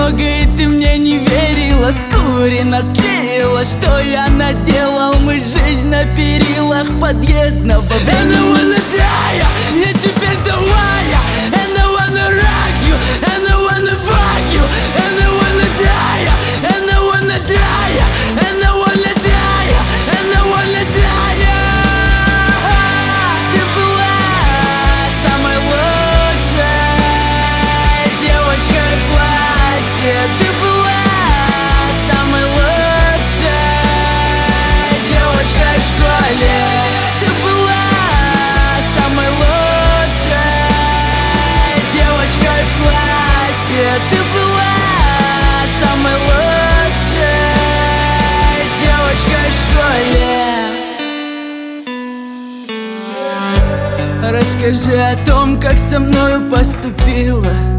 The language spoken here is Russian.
много, и ты мне не верила. Скурено слила, что я наделал. Мы жизнь на перилах подъездного. And I wanna die, я теперь твоя. And I wanna rock you, and I wanna fuck you. And I wanna die, and I wanna die. And I wanna die, and I wanna die. Ты была самой лучшей девочкой в классе. Ты была самой лучшей девочкой в школе. Ты была самой лучшей девочкой в классе. Ты была самой лучшей девочкой в школе. Расскажи о том, как со мною поступила.